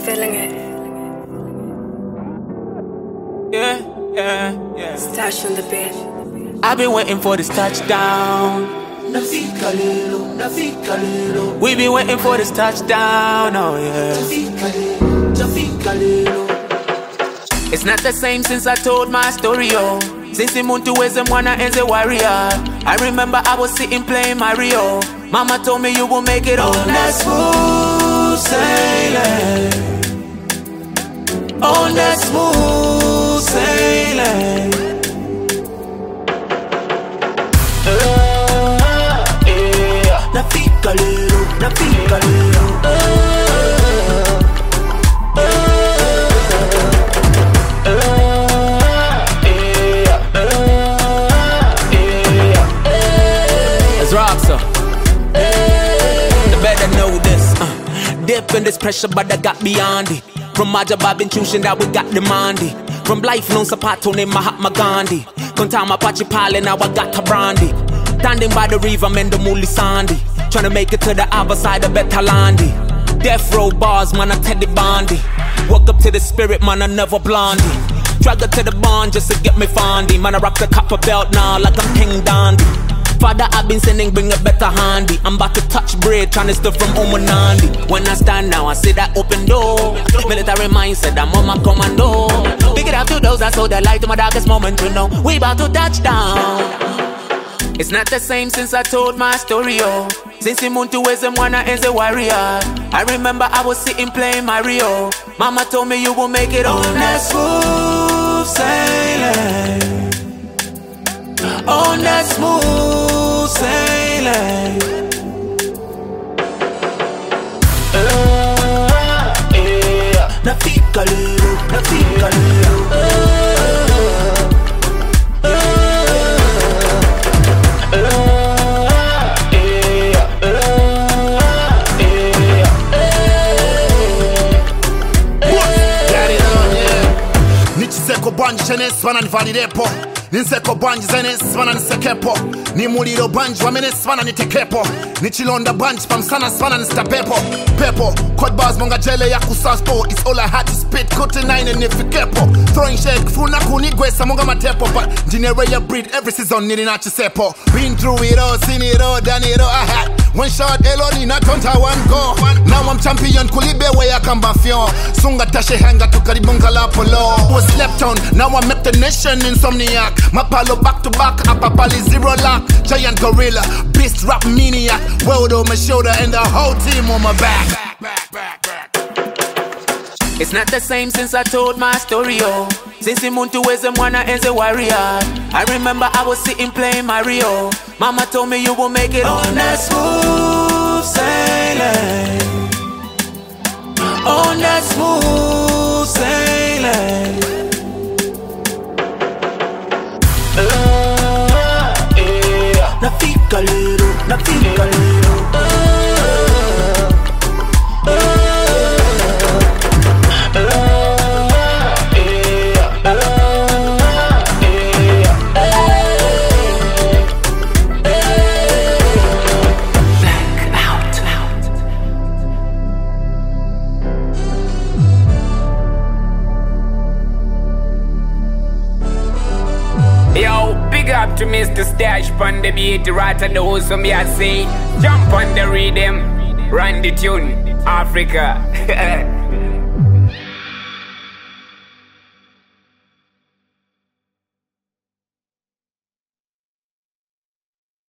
Feeling it. Yeah. Stash on the bed. I've been waiting for this touchdown. We've been waiting for this touchdown, oh yeah. It's not the same since I told my story, oh. Since the moon to wisdom, wanna as a warrior. I remember I was sitting playing Mario. Mama told me you will make it on that smooth sailing. On that smooth sailing. Nafika lero. It's Roxo. You better know this. Dip in this pressure, but I got beyond it. From my job, I've been choosing that we got demanded. From life, no sapato named Mahatma Gandhi. Kontama Pachi Pale, now I got a brandy. Standing by the river, Mendo Muli Sandy. Trying to make it to the other side of Betalandi. Death row bars, man, I Teddy Bondi. Woke up to the spirit, man, I never blondie. Drag her to the barn just to get me fondy. Man, I rock the copper belt now like I'm King Dandy. Father, I've been sending, bring a better handy. I'm about to touch bread, trying to steal from Omanandi. When I stand now, I see that open door. Military mindset, I'm on my commando. Pick it up to those that saw the light in my darkest moment to know we about to touch down. It's not the same since I told my story, oh. Since the moon to wisdom, wanna as a warrior. I remember I was sitting playing Mario. Mama told me you will make it on that smooth sailing. On that smooth sailing. Nafika lero. Nichizeko banji chenes wana nivalirepo. Ninseko banji zenes wana nisekepo. Ni muliro banji wamenes wana nitekepo. Nichilonda banji pamsana wana nistapepo. Pepo, quad bars monga jele ya kusaspo. It's all I had to spit, cut to 9 and nifikepo. Throwing shake, funa kunigwesa monga matepo. But generate breed every season nini nachisepo. Been through it all, seen it all, done it all. I had one shot, eloni na tonta one go. Now I'm champion, kulibe where I come bafyon. Sunga tashe hanga tukaribunga la polo. Was slept on, now I met the nation insomniac. Mapalo back to back, apapali zero lock. Giant gorilla, beast rap maniac. World on my shoulder and the whole team on my back. It's not the same since I told my story, oh. Since the moon to wisdom, wanna as a warrior. I remember I was sitting playing Mario. Mama told me you will make it on that smooth sailing. On that smooth sailing. Nafika lero. Yo, big up to Mr. Stash on the beat, right and the wholesome, I say. Jump on the rhythm, run the tune, Africa.